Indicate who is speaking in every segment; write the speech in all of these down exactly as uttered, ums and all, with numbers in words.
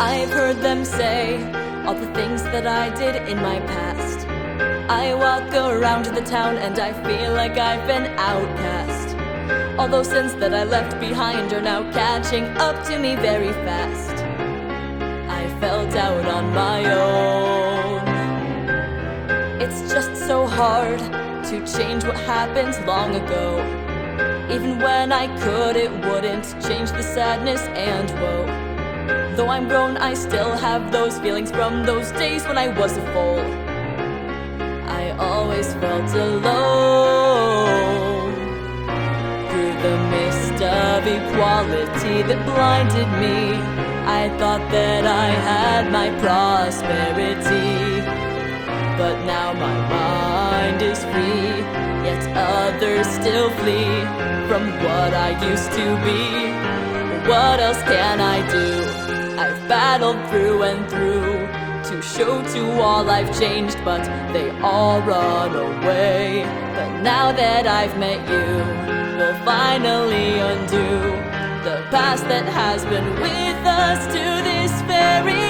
Speaker 1: I've heard them say all the things that I did in my past. I walk around the town and I feel like I've been outcast. All those sins that I left behind are now catching up to me very fast. I fell down on my own. It's just so hard to change what happened long ago. Even when I could, it wouldn't change the sadness and woe. Though I'm grown, I still have those feelings from those days when I was a fool. I always felt alone. Through the mist of equality that blinded me, I thought that I had my prosperity. But now my mind is free, yet others still flee from what I used to be. What else can I do? I've battled through and through to show to all I've changed, but they all run away. But now that I've met you, we'll finally undo the past that has been with us to this very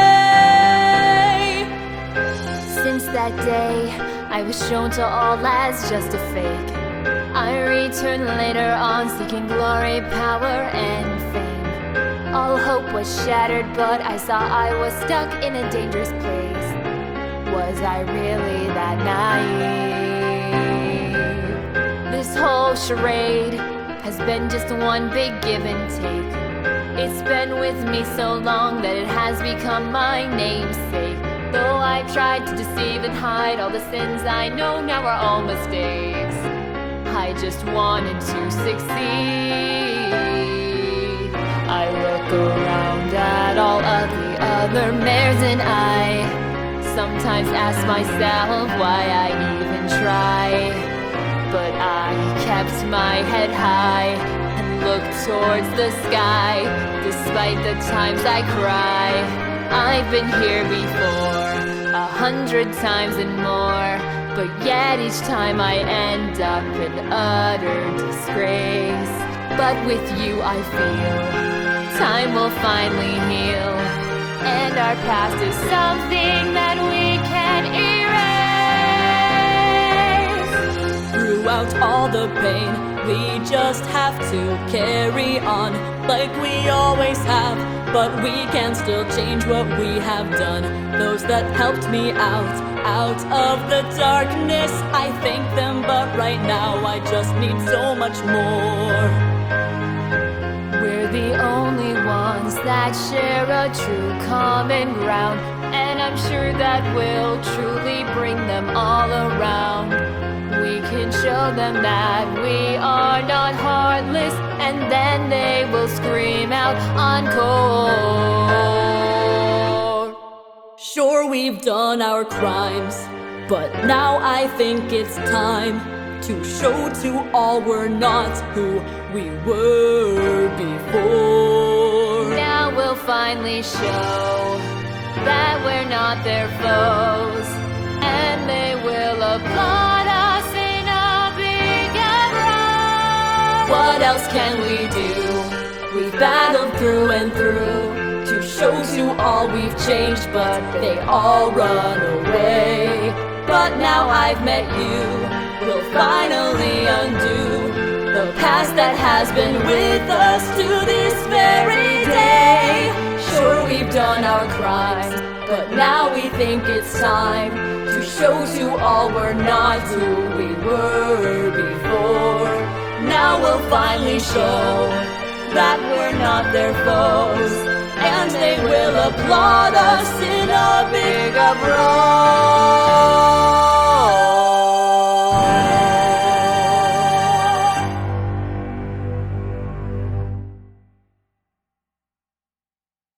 Speaker 1: day.
Speaker 2: Since that day, I was shown to all as just a fake. I returned later on, seeking glory, power, and fame. All hope was shattered, but I saw I was stuck in a dangerous place. Was I really that naive? This whole charade has been just one big give and take. It's been with me so long that it has become my namesake. Though I tried to deceive and hide, all the sins I know now are all mistakes. I just wanted to succeed. I look around at all of the other mares and I sometimes ask myself why I even try. But I kept my head high and looked towards the sky. Despite the times I cry, I've been here before, a hundred times and more. But yet each time I end up in utter disgrace. But with you I feel time will finally heal, and our past is something that we can erase.
Speaker 1: Throughout all the pain, we just have to carry on like we always have. But we can still change what we have done. Those that helped me out, out of the darkness, I thank them, but right now I just need so much more.
Speaker 2: We're the only ones that share a true common ground, and I'm sure that we'll truly bring them all around. We can show them that we are not heartless, and then they will scream out encore.
Speaker 1: Sure, we've done our crimes, but now I think it's time to show to all we're not who we were before.
Speaker 2: Now we'll finally show that we're not their foes, and they will applaud us in a big uproar.
Speaker 1: What else can we do? We've battled through and through to show to all we've changed, but they all run away. But now I've met you, we'll finally undo the past that has been with us to this very day. Sure, we've done our crimes, but now we think it's time to show to all we're not who we were before. Now we'll finally show that we're not their foes, and they will applaud us in a big uproar.